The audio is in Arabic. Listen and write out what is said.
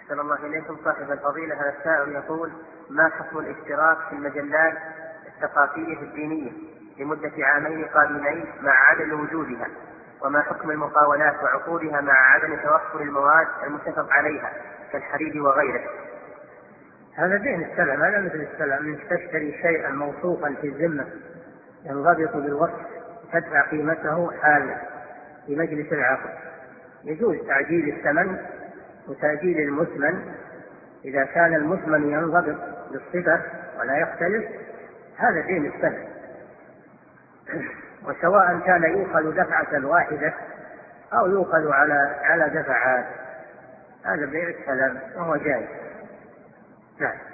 أحسن الله إليكم صاحب الفضيلة. هذا السائل يقول: ما حكم الاشتراك في المجلات الثقافية الدينية لمدة عامين قادمين مع عدم وجودها؟ وما حكم المقاولات وعقودها مع عدم توفر المواد المتفق عليها كالحديد وغيره؟ هذا دين السلم، هذا مثل السلم، انك تشتري شيئا موصوفا في الذمة ينضبط بالوصف تدفع قيمته حالا في مجلس العقد. يجوز تعجيل الثمن وتأجيل المثمن إذا كان المثمن ينضبط بالصفة ولا يختلف، هذا دين السلم. وسواء كان يؤخذ دفعة واحدة أو يؤخذ على دفعات، هذا بيع السلم وهو جائز. نعم.